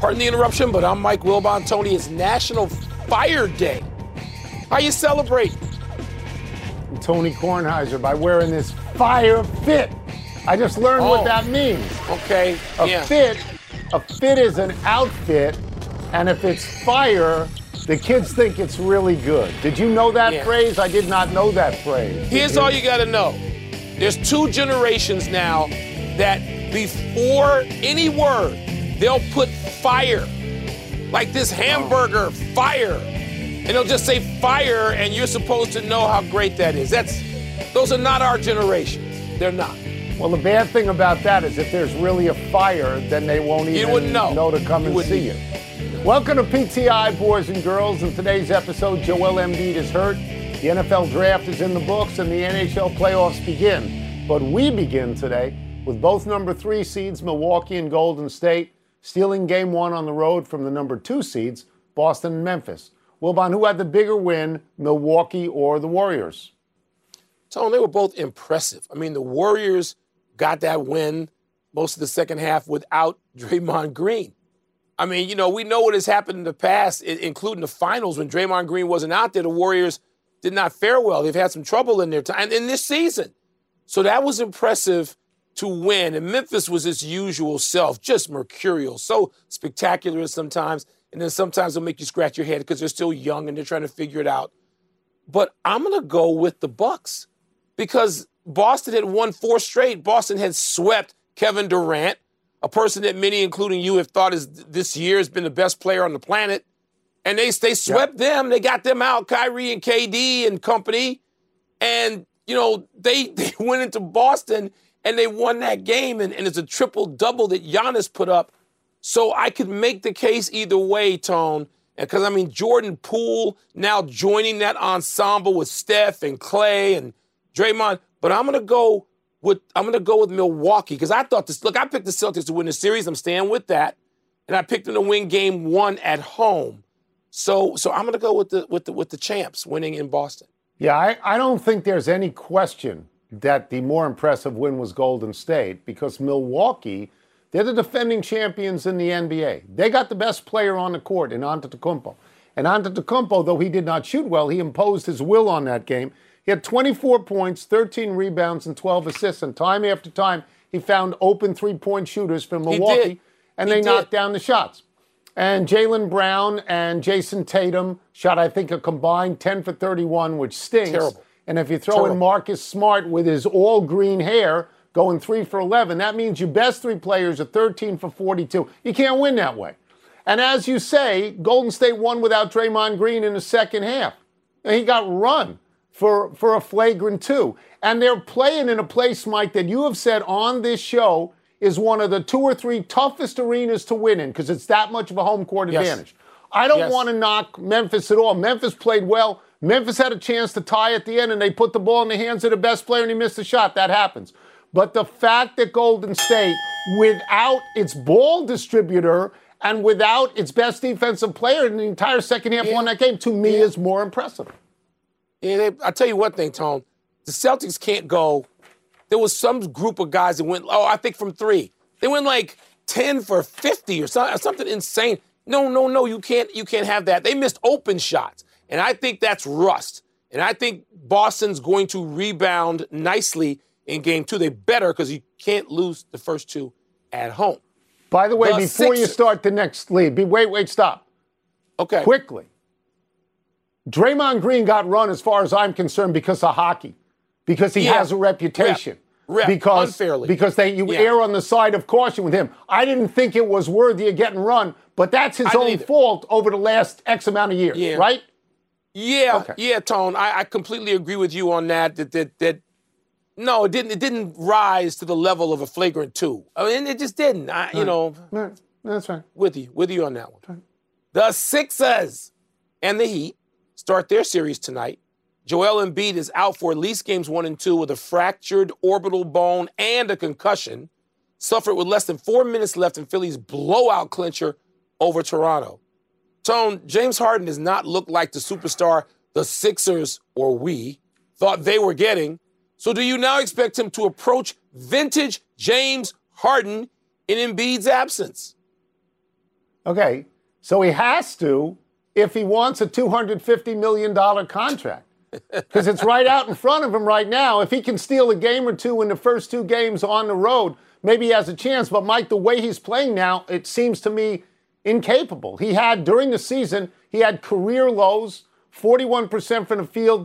Pardon the interruption, but I'm Mike Wilbon. Tony, it's National Fire Day. How you celebrate? I'm Tony Kornheiser by wearing this fire fit. I just learned what that means. Okay. A fit is an outfit, and if it's fire, the kids think it's really good. Did you know that phrase? I did not know that phrase. Here's all you got to know. There's two generations now that before any word, they'll put fire. Like this hamburger, fire. And they'll just say fire, and you're supposed to know how great that is. Those are not our generations. They're not. Well, the bad thing about that is if there's really a fire, then they won't even know to come and see you. Welcome to PTI, boys and girls. In today's episode, Joel Embiid is hurt. The NFL draft is in the books, and the NHL playoffs begin. But we begin today with both number 3 seeds, Milwaukee and Golden State, stealing game 1 on the road from the number 2 seeds, Boston and Memphis. Wilbon, who had the bigger win, Milwaukee or the Warriors? Tone, they were both impressive. I mean, the Warriors got that win most of the second half without Draymond Green. I mean, you know, we know what has happened in the past, including the finals when Draymond Green wasn't out there. The Warriors did not fare well. They've had some trouble in their time in this season. So that was impressive to win. And Memphis was its usual self, just mercurial, so spectacular sometimes. And then sometimes they'll make you scratch your head because they're still young and they're trying to figure it out. But I'm going to go with the Bucks because Boston had won 4 straight. Boston had swept Kevin Durant, a person that many, including you, have thought this year has been the best player on the planet. And they swept them. They got them out, Kyrie and KD and company. And, you know, they went into Boston and they won that game. And it's a triple-double that Giannis put up. So I could make the case either way, Tone. Because, I mean, Jordan Poole now joining that ensemble with Steph and Clay and Draymond. But I'm gonna go with Milwaukee because I thought this. Look, I picked the Celtics to win the series. I'm staying with that, and I picked them to win game 1 at home. So I'm gonna go with the champs winning in Boston. Yeah, I don't think there's any question that the more impressive win was Golden State because Milwaukee, they're the defending champions in the NBA. They got the best player on the court in Antetokounmpo. And Antetokounmpo, though he did not shoot well, he imposed his will on that game. He had 24 points, 13 rebounds, and 12 assists. And time after time, he found open three-point shooters from Milwaukee, and they knocked down the shots. And Jaylen Brown and Jason Tatum shot, I think, a combined 10 for 31, which stinks. Terrible. And if you throw in Marcus Smart with his all-green hair going 3 for 11, that means your best 3 players are 13 for 42. You can't win that way. And as you say, Golden State won without Draymond Green in the second half. And he got run for a flagrant 2. And they're playing in a place, Mike, that you have said on this show is one of the 2 or 3 toughest arenas to win in because it's that much of a home court advantage. I don't want to knock Memphis at all. Memphis played well. Memphis had a chance to tie at the end, and they put the ball in the hands of the best player, and he missed the shot. That happens. But the fact that Golden State, without its ball distributor and without its best defensive player in the entire second half won that game, to me is more impressive. Yeah, I'll tell you one thing, Tone. The Celtics can't go. There was some group of guys that went, I think from 3. They went like 10 for 50 or something insane. No, you can't have that. They missed open shots. And I think that's rust. And I think Boston's going to rebound nicely in game 2. They better because you can't lose the first 2 at home. By the way, before you start the next lead, wait, stop. Okay. Quickly. Draymond Green got run, as far as I'm concerned, because of hockey, because he has a reputation. Unfairly. Because you err on the side of caution with him. I didn't think it was worthy of getting run, but that's his own fault over the last X amount of years, right? Yeah, Tone. I completely agree with you on that. No, it didn't rise to the level of a flagrant 2. I mean, it just didn't. That's right. With you on that one. Right. The Sixers and the Heat start their series tonight. Joel Embiid is out for at least games 1 and 2 with a fractured orbital bone and a concussion. Suffered with less than 4 minutes left in Philly's blowout clincher over Toronto. Tone, James Harden does not look like the superstar the Sixers, or we, thought they were getting. So do you now expect him to approach vintage James Harden in Embiid's absence? Okay, so he has to if he wants a $250 million contract. Because it's right out in front of him right now. If he can steal a game or two in the first two games on the road, maybe he has a chance. But, Mike, the way he's playing now, it seems to me incapable. He had, during the season, he had career lows, 41% from the field,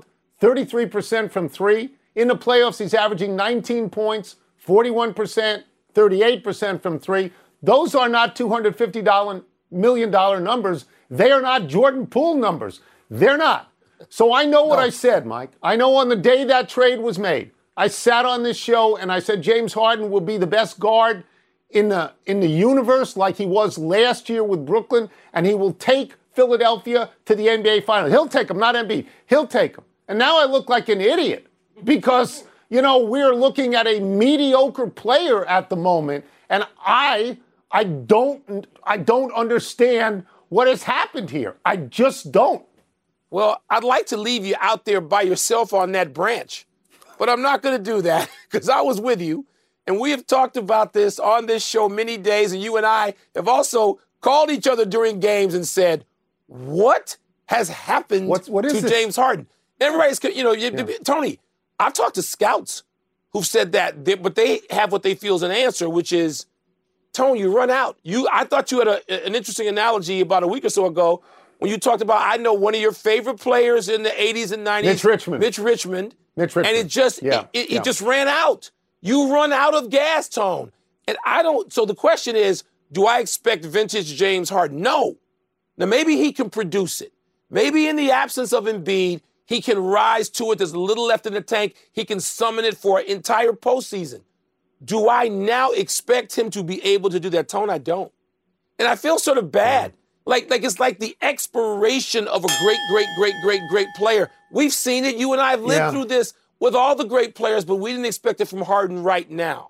33% from three. In the playoffs, he's averaging 19 points, 41%, 38% from three. Those are not $250 million numbers. They are not Jordan Poole numbers. They're not. So I know what I said, Mike. I know on the day that trade was made, I sat on this show and I said James Harden will be the best guard in the universe like he was last year with Brooklyn, and he will take Philadelphia to the NBA Finals. He'll take them, not Embiid. He'll take them. And now I look like an idiot because, we're looking at a mediocre player at the moment, and I don't understand what has happened here. I just don't. Well, I'd like to leave you out there by yourself on that branch, but I'm not going to do that because I was with you, and we have talked about this on this show many days, and you and I have also called each other during games and said, what has happened to James Harden? Everybody's, Tony, I've talked to scouts who've said that, but they have what they feel is an answer, which is, Tony, you run out. I thought you had an interesting analogy about a week or so ago when you talked about, I know one of your favorite players in the 80s and 90s. Mitch Richmond. And it just, it just ran out. You run out of gas, Tone. And so the question is, do I expect vintage James Harden? No. Now, maybe he can produce it. Maybe in the absence of Embiid, he can rise to it. There's a little left in the tank. He can summon it for an entire postseason. Do I now expect him to be able to do that, Tone? I don't. And I feel sort of bad. Like it's like the expiration of a great player. We've seen it. You and I have lived through this with all the great players, but we didn't expect it from Harden right now.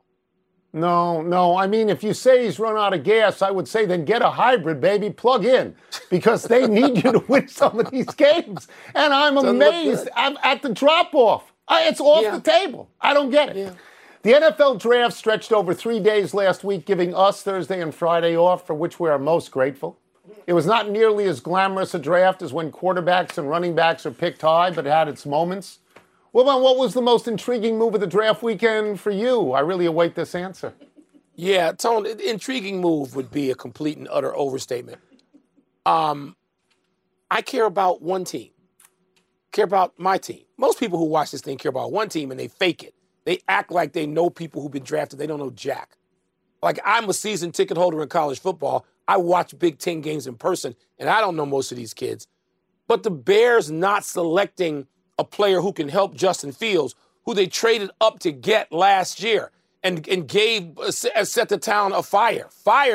No. I mean, if you say he's run out of gas, I would say then get a hybrid, baby. Plug in. Because they need you to win some of these games. And I'm amazed at the drop-off. It's off the table. I don't get it. Yeah. The NFL draft stretched over 3 days last week, giving us Thursday and Friday off, for which we are most grateful. It was not nearly as glamorous a draft as when quarterbacks and running backs are picked high, but it had its moments. Wilbon, what was the most intriguing move of the draft weekend for you? I really await this answer. Yeah, Tone, intriguing move would be a complete and utter overstatement. I care about one team. Care about my team. Most people who watch this thing care about one team, and they fake it. They act like they know people who've been drafted. They don't know jack. Like, I'm a season ticket holder in college football. I watch Big Ten games in person, and I don't know most of these kids. But the Bears not selecting a player who can help Justin Fields, who they traded up to get last year and set the town afire.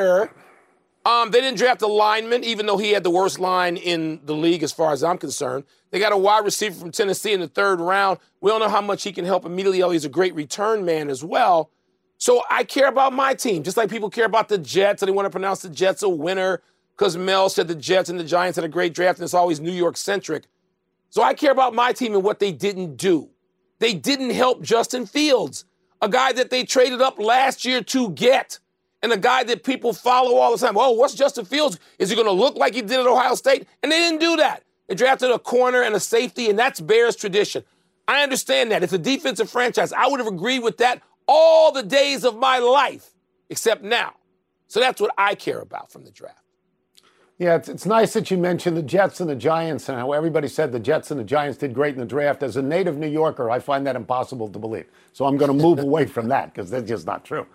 They didn't draft a lineman, even though he had the worst line in the league as far as I'm concerned. They got a wide receiver from Tennessee in the third round. We don't know how much he can help immediately. He's a great return man as well. So I care about my team, just like people care about the Jets, and they want to pronounce the Jets a winner because Mel said the Jets and the Giants had a great draft, and it's always New York-centric. So I care about my team and what they didn't do. They didn't help Justin Fields, a guy that they traded up last year to get, and a guy that people follow all the time. Oh, what's Justin Fields? Is he going to look like he did at Ohio State? And they didn't do that. They drafted a corner and a safety, and that's Bears tradition. I understand that. It's a defensive franchise. I would have agreed with that all the days of my life, except now. So that's what I care about from the draft. Yeah, it's nice that you mentioned the Jets and the Giants and how everybody said the Jets and the Giants did great in the draft. As a native New Yorker, I find that impossible to believe. So I'm going to move away from that because that's just not true.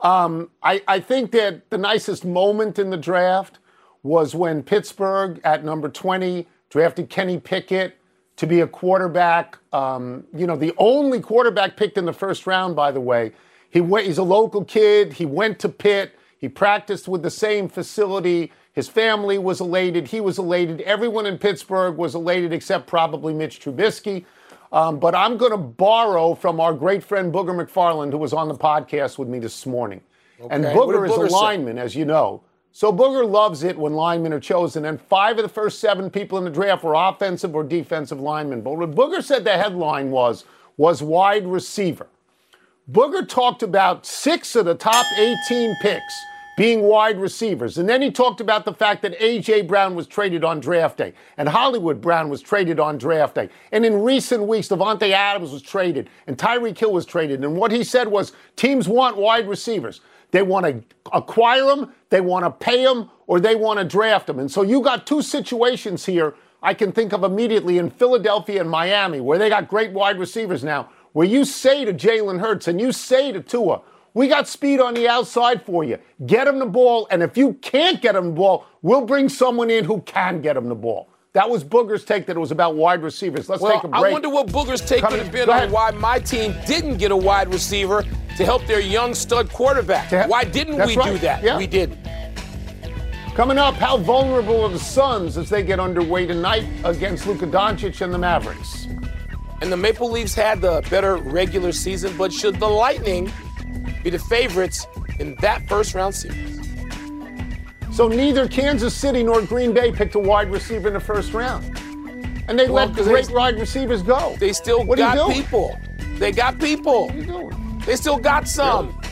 I think that the nicest moment in the draft was when Pittsburgh at number 20 drafted Kenny Pickett to be a quarterback. The only quarterback picked in the first round, by the way. He's a local kid. He went to Pitt. He practiced with the same facility. His family was elated. He was elated. Everyone in Pittsburgh was elated except probably Mitch Trubisky. But I'm going to borrow from our great friend Booger McFarland, who was on the podcast with me this morning. Okay. And Booger is a lineman, as you know. So Booger loves it when linemen are chosen. And 5 of the first 7 people in the draft were offensive or defensive linemen. But what Booger said the headline was wide receiver. Booger talked about 6 of the top 18 picks being wide receivers. And then he talked about the fact that A.J. Brown was traded on draft day and Hollywood Brown was traded on draft day. And in recent weeks, Davante Adams was traded and Tyreek Hill was traded. And what he said was teams want wide receivers. They want to acquire them, they want to pay them, or they want to draft them. And so you got two situations here I can think of immediately in Philadelphia and Miami, where they got great wide receivers now, where you say to Jalen Hurts and you say to Tua, we got speed on the outside for you. Get him the ball, and if you can't get him the ball, we'll bring someone in who can get him the ball. That was Booger's take that it was about wide receivers. Let's take a break. I wonder what Booger's take would have been on why my team didn't get a wide receiver to help their young stud quarterback. Why didn't we do that? Yeah. We didn't. Coming up, how vulnerable are the Suns as they get underway tonight against Luka Doncic and the Mavericks? And the Maple Leafs had the better regular season, but should the Lightning be the favorites in that first-round series? So neither Kansas City nor Green Bay picked a wide receiver in the first round. And they let great wide receivers go. They still got people. They got people. What are you doing? They still got some. Really?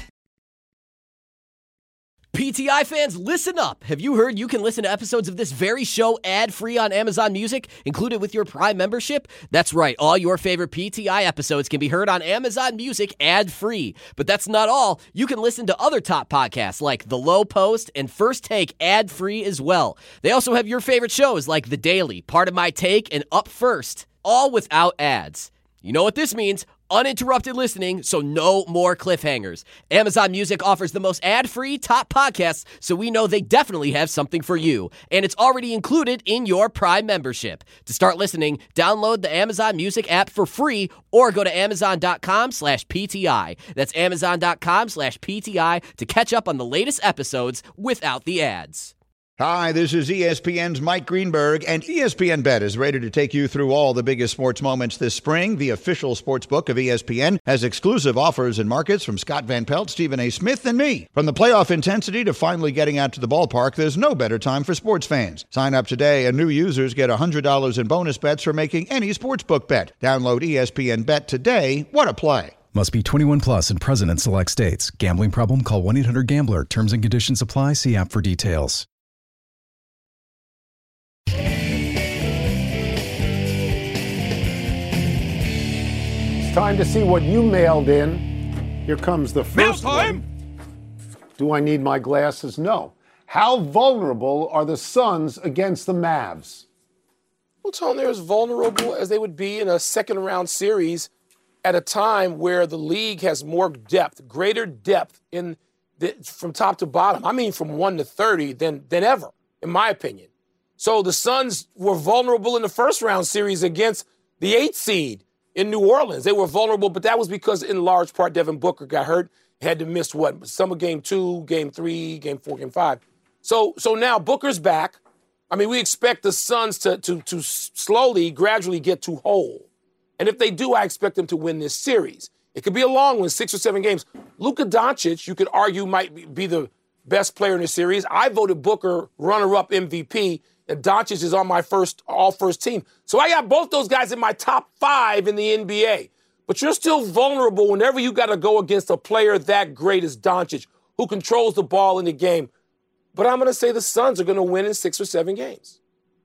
PTI fans, listen up. Have you heard you can listen to episodes of this very show ad-free on Amazon Music, included with your Prime membership? That's right. All your favorite PTI episodes can be heard on Amazon Music ad-free. But that's not all. You can listen to other top podcasts like The Low Post and First Take ad-free as well. They also have your favorite shows like The Daily, Part of My Take, and Up First, all without ads. You know what this means? Uninterrupted listening, so no more cliffhangers. Amazon Music offers the most ad-free top podcasts, so we know they definitely have something for you. And it's already included in your Prime membership. To start listening, download the Amazon Music app for free or go to amazon.com/PTI. That's amazon.com/PTI to catch up on the latest episodes without the ads. Hi, this is ESPN's Mike Greenberg, and ESPN Bet is ready to take you through all the biggest sports moments this spring. The official sports book of ESPN has exclusive offers and markets from Scott Van Pelt, Stephen A. Smith, and me. From the playoff intensity to finally getting out to the ballpark, there's no better time for sports fans. Sign up today, and new users get $100 in bonus bets for making any sportsbook bet. Download ESPN Bet today. What a play. Must be 21 plus and present in select states. Gambling problem? Call 1-800-GAMBLER. Terms and conditions apply. See app for details. It's time to see what you mailed in. Here comes the first one. Do I need my glasses? No. How vulnerable are the Suns against the Mavs? Well, Tony, they're as vulnerable as they would be in a second-round series at a time where the league has more depth, greater depth from top to bottom. I mean, from 1 to 30 than ever, in my opinion. So the Suns were vulnerable in the first-round series against the 8th seed in New Orleans. They were vulnerable, but that was because, in large part, Devin Booker got hurt, had to miss some of Game 2, Game 3, Game 4, Game 5. So now Booker's back. I mean, we expect the Suns to slowly, gradually get to whole. And if they do, I expect them to win this series. It could be a long one, 6 or 7 games. Luka Doncic, you could argue, might be the best player in the series. I voted Booker runner-up MVP, and Doncic is on my all-first team. So I got both those guys in my top 5 in the NBA. But you're still vulnerable whenever you got to go against a player that great as Doncic, who controls the ball in the game. But I'm going to say the Suns are going to win in 6 or 7 games.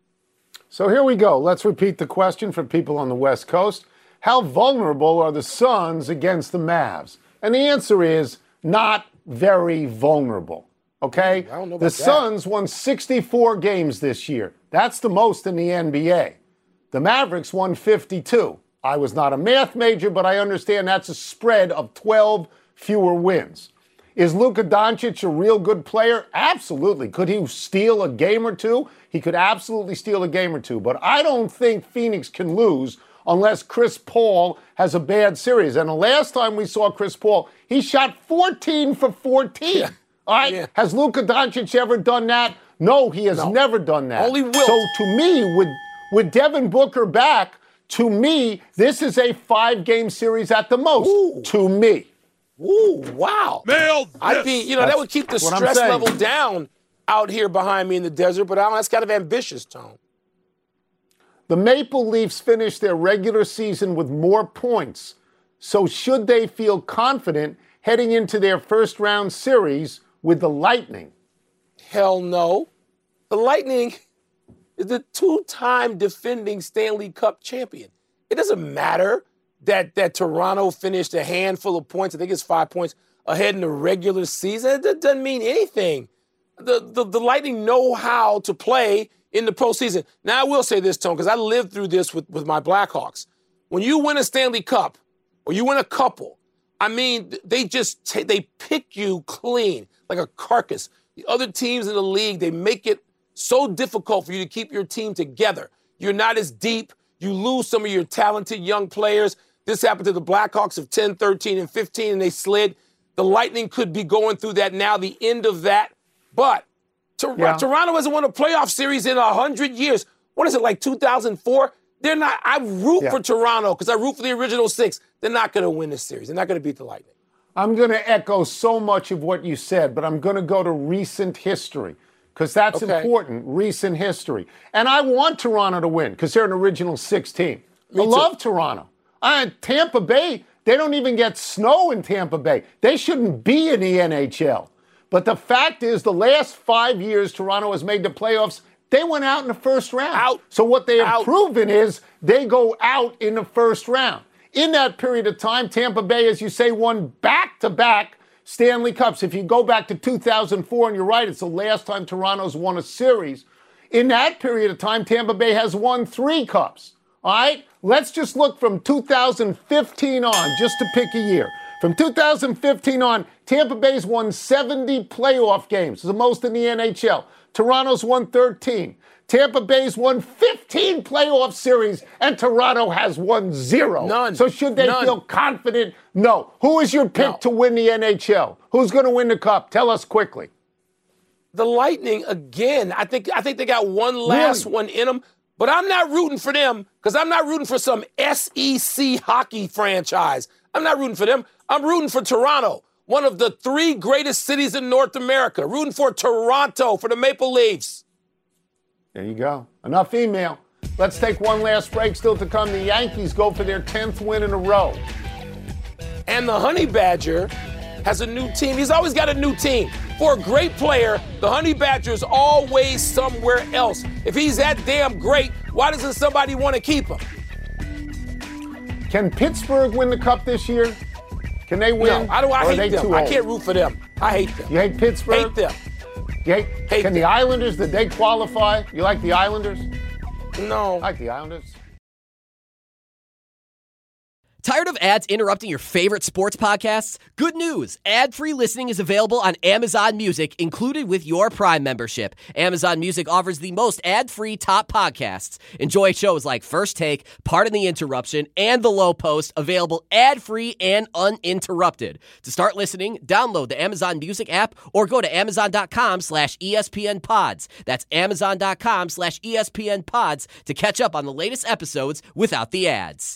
So here we go. Let's repeat the question for people on the West Coast. How vulnerable are the Suns against the Mavs? And the answer is not very vulnerable. Okay? I don't know about the Suns won 64 games this year. That's the most in the NBA. The Mavericks won 52. I was not a math major, but I understand that's a spread of 12 fewer wins. Is Luka Doncic a real good player? Absolutely. Could he steal a game or two? He could absolutely steal a game or two. But I don't think Phoenix can lose unless Chris Paul has a bad series. And the last time we saw Chris Paul, he shot 14 for 14. Yeah. All right? Yeah. Has Luka Doncic ever done that? No, he has never done that. Only Wilt. So to me, with Devin Booker back, to me, this is a 5-game series at the most. Ooh. To me. Ooh, wow. Nailed this. I'd be, that would keep the stress level down out here behind me in the desert, but that's kind of ambitious, Tone. The Maple Leafs finished their regular season with more points. So should they feel confident heading into their first-round series with the Lightning. Hell no. The Lightning is the 2-time defending Stanley Cup champion. It doesn't matter that Toronto finished a handful of points. I think it's 5 points ahead in the regular season. That doesn't mean anything. The Lightning know how to play in the postseason. Now, I will say this, Tone, because I lived through this with my Blackhawks. When you win a Stanley Cup or you win a couple, I mean, they pick you clean like a carcass. The other teams in the league, they make it so difficult for you to keep your team together. You're not as deep. You lose some of your talented young players. This happened to the Blackhawks of 10, 13, and 15, and they slid. The Lightning could be going through that now, the end of that. But Toronto hasn't won a playoff series in 100 years. What is it, like 2004? They're not. I root for Toronto because I root for the original 6. They're not going to win this series. They're not going to beat the Lightning. I'm going to echo so much of what you said, but I'm going to go to recent history because that's important, recent history. And I want Toronto to win because they're an original 6 team. I love Toronto. Tampa Bay, they don't even get snow in Tampa Bay. They shouldn't be in the NHL. But the fact is, the last 5 years Toronto has made the playoffs, they went out in the first round. So what they have proven is they go out in the first round. In that period of time, Tampa Bay, as you say, won back-to-back Stanley Cups. If you go back to 2004, and you're right, it's the last time Toronto's won a series. In that period of time, Tampa Bay has won 3 cups. All right? Let's just look from 2015 on, just to pick a year. From 2015 on, Tampa Bay's won 70 playoff games, the most in the NHL. Toronto's won 13. Tampa Bay's won 15 playoff series, and Toronto has won 0. None. So should they feel confident? No. Who is your pick to win the NHL? Who's going to win the cup? Tell us quickly. The Lightning, again, I think they got one last one in them, but I'm not rooting for them because I'm not rooting for some SEC hockey franchise. I'm not rooting for them. I'm rooting for Toronto, one of the 3 greatest cities in North America. Rooting for Toronto, for the Maple Leafs. There you go. Enough email. Let's take one last break. Still to come, the Yankees go for their 10th win in a row. And the Honey Badger has a new team. He's always got a new team. For a great player, the Honey Badger's always somewhere else. If he's that damn great, why doesn't somebody want to keep him? Can Pittsburgh win the cup this year? Can they win? No, I hate them. I can't root for them. I hate them. You hate Pittsburgh? Hate them. Can the Islanders, did they qualify? You like the Islanders? No. I like the Islanders. Tired of ads interrupting your favorite sports podcasts? Good news! Ad-free listening is available on Amazon Music, included with your Prime membership. Amazon Music offers the most ad-free top podcasts. Enjoy shows like First Take, Pardon the Interruption, and The Low Post, available ad-free and uninterrupted. To start listening, download the Amazon Music app or go to amazon.com/ESPNpods. That's amazon.com/ESPNpods to catch up on the latest episodes without the ads.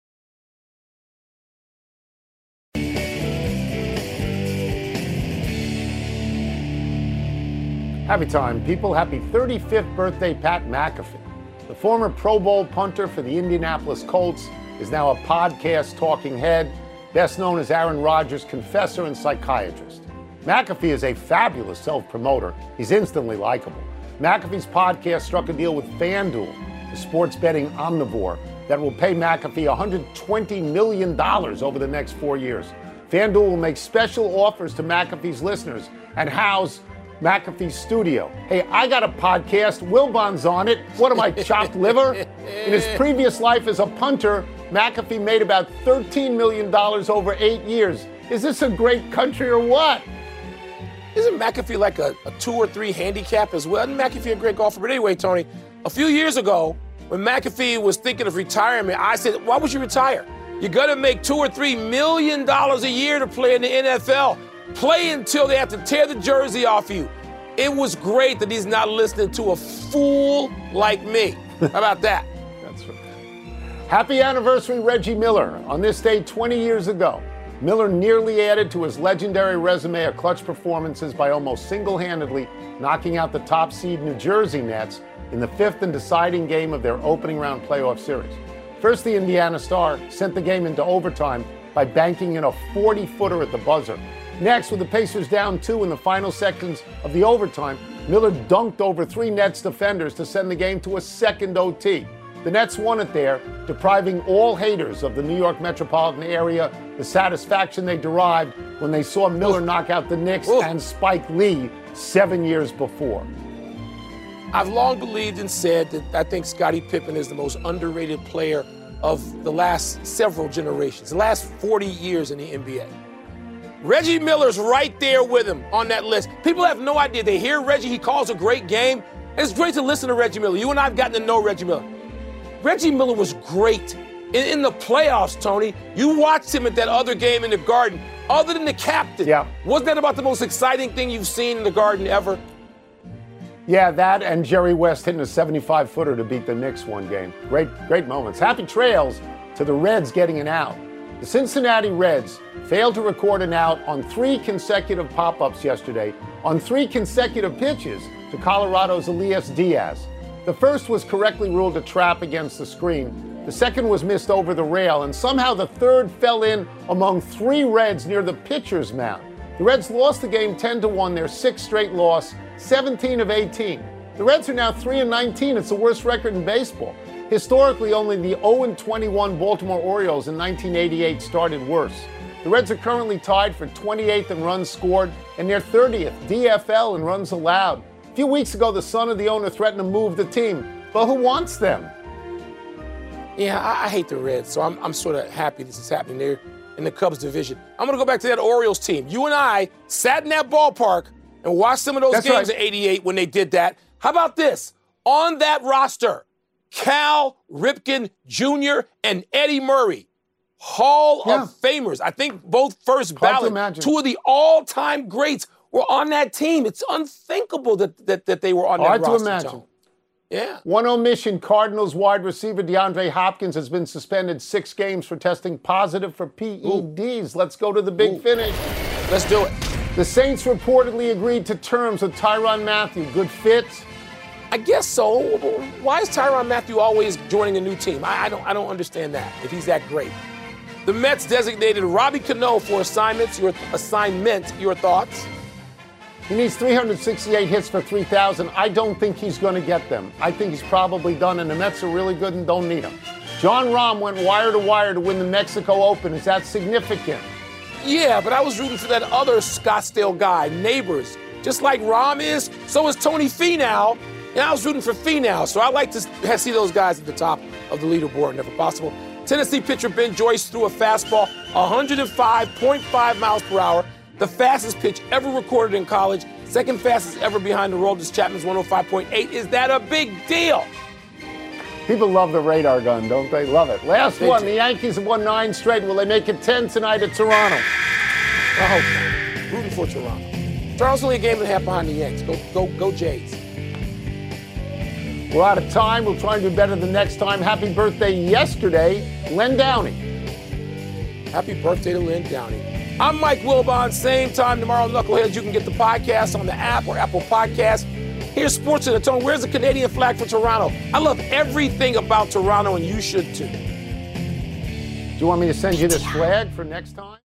Happy time, people. Happy 35th birthday, Pat McAfee. The former Pro Bowl punter for the Indianapolis Colts is now a podcast talking head, best known as Aaron Rodgers' confessor and psychiatrist. McAfee is a fabulous self-promoter. He's instantly likable. McAfee's podcast struck a deal with FanDuel, the sports betting omnivore, that will pay McAfee $120 million over the next 4 years. FanDuel will make special offers to McAfee's listeners and house McAfee's studio. Hey, I got a podcast. Wilbon's on it. What am I, chopped liver? In his previous life as a punter, McAfee made about $13 million over 8 years. Is this a great country or what? Isn't McAfee like a 2 or 3 handicap as well? Isn't McAfee a great golfer? But anyway, Tony, a few years ago, when McAfee was thinking of retirement, I said, why would you retire? You're going to make $2 or $3 million a year to play in the NFL. Play until they have to tear the jersey off you. It was great that he's not listening to a fool like me. How about that? That's right. Happy anniversary, Reggie Miller. On this day 20 years ago, Miller nearly added to his legendary resume of clutch performances by almost single-handedly knocking out the top seed New Jersey Nets in the 5th and deciding game of their opening round playoff series. First, the Indiana Star sent the game into overtime by banking in a 40-footer at the buzzer. Next, with the Pacers down 2 in the final seconds of the overtime, Miller dunked over 3 Nets defenders to send the game to a second OT. The Nets won it there, depriving all haters of the New York metropolitan area the satisfaction they derived when they saw Miller knock out the Knicks and Spike Lee 7 years before. I've long believed and said that I think Scottie Pippen is the most underrated player of the last several generations, the last 40 years in the NBA. Reggie Miller's right there with him on that list. People have no idea. They hear Reggie, he calls a great game. It's great to listen to Reggie Miller. You and I have gotten to know Reggie Miller. Reggie Miller was great in the playoffs, Tony. You watched him at that other game in the Garden. Other than the captain, wasn't that about the most exciting thing you've seen in the Garden ever? Yeah, that and Jerry West hitting a 75-footer to beat the Knicks one game. Great moments. Happy trails to the Reds getting an out. The Cincinnati Reds failed to record an out on 3 consecutive pop-ups yesterday on 3 consecutive pitches to Colorado's Elias Diaz. The first was correctly ruled a trap against the screen. The second was missed over the rail, and somehow the third fell in among 3 Reds near the pitcher's mound. The Reds lost the game 10-1, their 6th straight loss, 17 of 18. The Reds are now 3-19. It's the worst record in baseball. Historically, only the 0-21 Baltimore Orioles in 1988 started worse. The Reds are currently tied for 28th in runs scored and near 30th DFL in runs allowed. A few weeks ago, the son of the owner threatened to move the team. But who wants them? Yeah, I hate the Reds, so I'm sort of happy this is happening there in the Cubs division. I'm going to go back to that Orioles team. You and I sat in that ballpark and watched some of those games in '88 when they did that. How about this? On that roster, Cal Ripken Jr. and Eddie Murray, Hall of Famers. I think both first ballot. 2 of the all-time greats were on that team. It's unthinkable that they were on that roster. Hard to imagine. Tone. Yeah. One omission, Cardinals wide receiver DeAndre Hopkins has been suspended 6 games for testing positive for PEDs. Let's go to the big finish. Let's do it. The Saints reportedly agreed to terms with Tyrann Mathieu. Good fit? I guess so. Why is Tyrann Mathieu always joining a new team? I don't understand that, if he's that great. The Mets designated Robbie Cano for assignment. Your thoughts? He needs 368 hits for 3,000. I don't think he's going to get them. I think he's probably done, and the Mets are really good and don't need him. John Rahm went wire to wire to win the Mexico Open. Is that significant? Yeah, but I was rooting for that other Scottsdale guy, Neighbors. Just like Rahm is, so is Tony Finau. And I was rooting for Finau, so I like to see those guys at the top of the leaderboard whenever possible. Tennessee pitcher Ben Joyce threw a fastball 105.5 miles per hour, the fastest pitch ever recorded in college, second fastest ever behind the Aroldis Chapman's 105.8. Is that a big deal? People love the radar gun, don't they? Love it. Last one, the Yankees have won 9 straight. Will they make it 10 tonight at Toronto? I hope. Rooting for Toronto. Toronto's only a game and a half behind the Yanks. Go Jays. We're out of time. We'll try and do better the next time. Happy birthday yesterday, Len Downey. Happy birthday to Len Downey. I'm Mike Wilbon. Same time tomorrow, Knuckleheads. You can get the podcast on the app or Apple Podcasts. Here's Sports in the Tone. Where's the Canadian flag for Toronto? I love everything about Toronto, and you should too. Do you want me to send you this flag for next time?